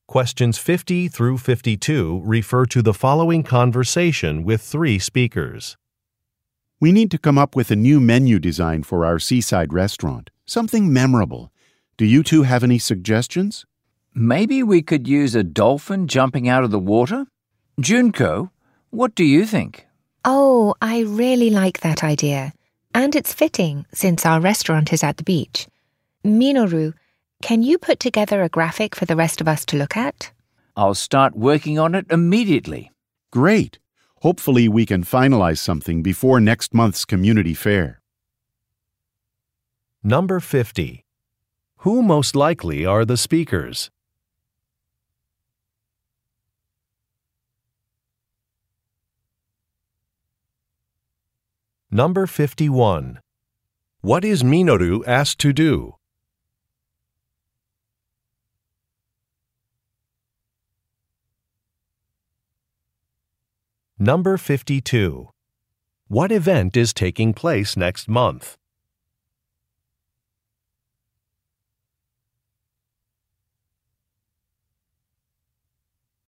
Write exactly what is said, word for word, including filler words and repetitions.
Questions fifty through fifty-two refer to the following conversation with three speakers. We need to come up with a new menu design for our seaside restaurant, something memorable. Do you two have any suggestions? Maybe we could use a dolphin jumping out of the water? Junko, what do you think? Oh, I really like that idea. And it's fitting since our restaurant is at the beach. Minoru, can you put together a graphic for the rest of us to look at? I'll start working on it immediately. Great. Hopefully we can finalize something before next month's community fair. Number fifty. Who most likely are the speakers? Number fifty-one. What is Minoru asked to do? Number fifty-two. What event is taking place next month?